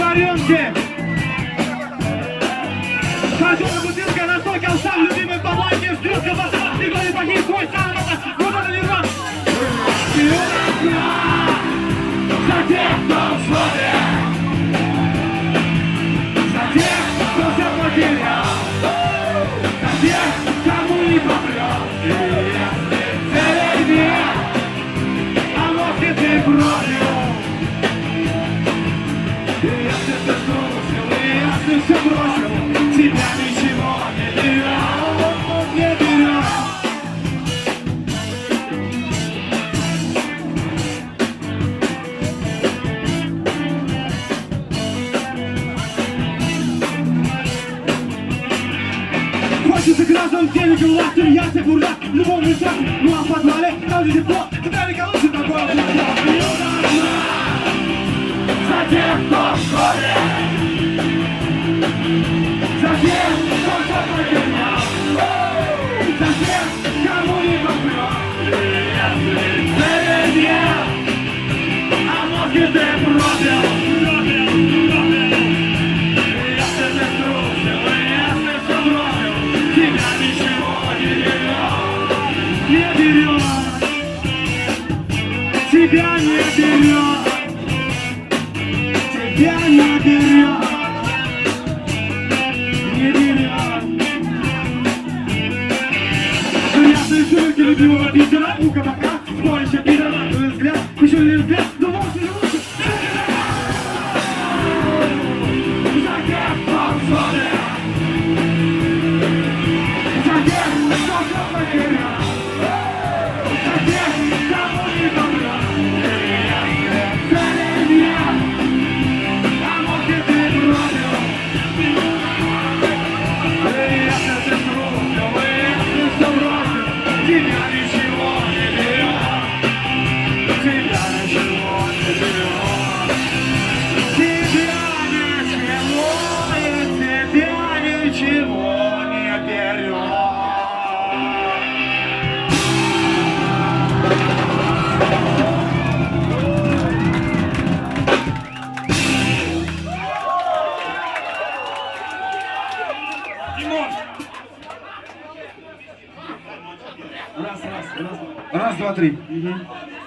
рюмки. Каждая бутылка настойка сам любимый помойки. Стрелка баса, ты говоришь, погиб твой сам. Вот это не рван. За тех, кто смотрит. За тех, кто все потерял. За тех, кому не попрет. Если нет, а может ты бросил. И если ты струсил, и если все бросил, тебя ничего не берет, не берет. Хочется граждан, денег и власти, ясный бурдак, любовный сад, ну а в подвале, там же тепло, тебя не колышет такое за тех, кто входит, за тех, кто все потерял, за тех, кому не попрет, если нет, а может ты бросил, если ты струсил, если все бросил, тебя ничего не берет, тебя не берет. Тебя не берет, не берет. Грязные сумерки любимого Питера, у кабака, спорящий пидор, взгляд, еще не взгляд, но может и лучше. За тех, кто смотрит, за тех, кто все потерял, за тех, кому не помрет. Раз, два, три.